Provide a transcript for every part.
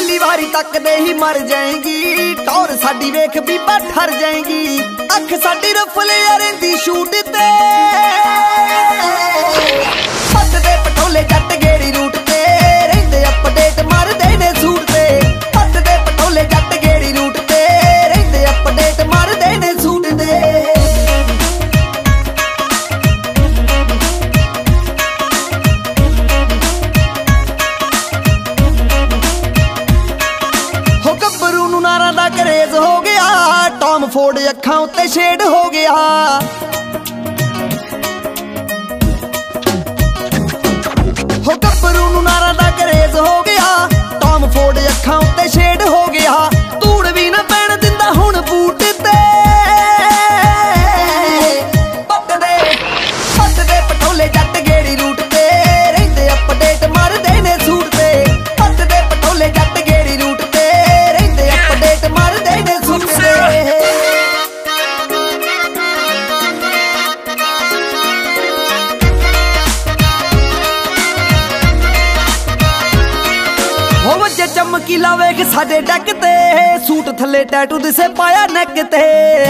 पहली वारी तकदे ही मर जाएगी टौर साडी वेख बीबा ठर जाएगी अख साडी रफले रहिंदी शूट ते पटदे पटोले जट गेड़ी रूट ते रहिंदे अपडेट मारदे ने सूट ते पटदे पटोले जट गेड़ी रूट ते रहिंदे अपडेट मारदे ने सूट ते नारा दा करेज हो गया टॉम फोर्ड अखां उत्ते शेड हो गया हो गब्बरू नू नारा दा करेज हो गया टॉम फोर्ड अखां उत्ते शेड हो गया धूड़ भी ना पैण दिंदा हुण बूट ते पटदे पटोले जट गेड़ी रूट ते रहिंदे अपडेट मारदे ने सूट ते पटदे पटोले जट गेड़ी रूट ते मारदे ने सूट ते हो वजे चमकीला वेख साडे डैक ते सूट थले टैटू दिसे पाया नैक ते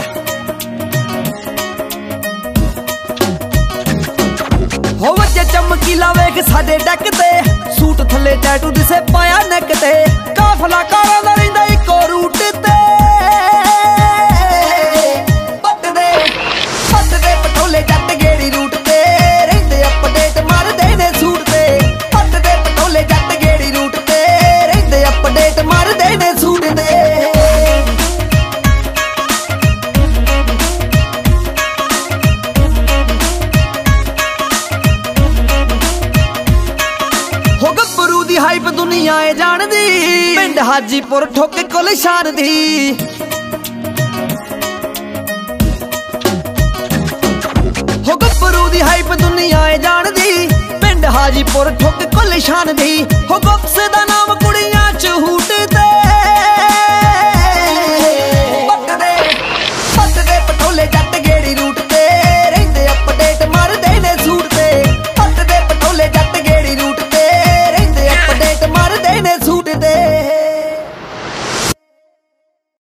हो वजे चमकीला वेख साडे डैक ते सूट थले टैटू दिसे पाया नैक ते काफला कारां दा रहिंदा इको रूट ते पटदे पटोले जट गेड़ी रूट ते रहिंदे अपडेट मारदे ने सूट ते पटदे पटोले जट गेड़ी रूट ते रहिंदे अपडेट मारदे ने सूट ते हो गब्बरू दी हाइप दुनिया ए जानदी पिंड हाजीपुर ठोके कोल शान दी हो गब्बरू दी हाइप दुनिया ए जानदी पिंड हाजीपुर ठोके कोल शान दी हो गुप्स दा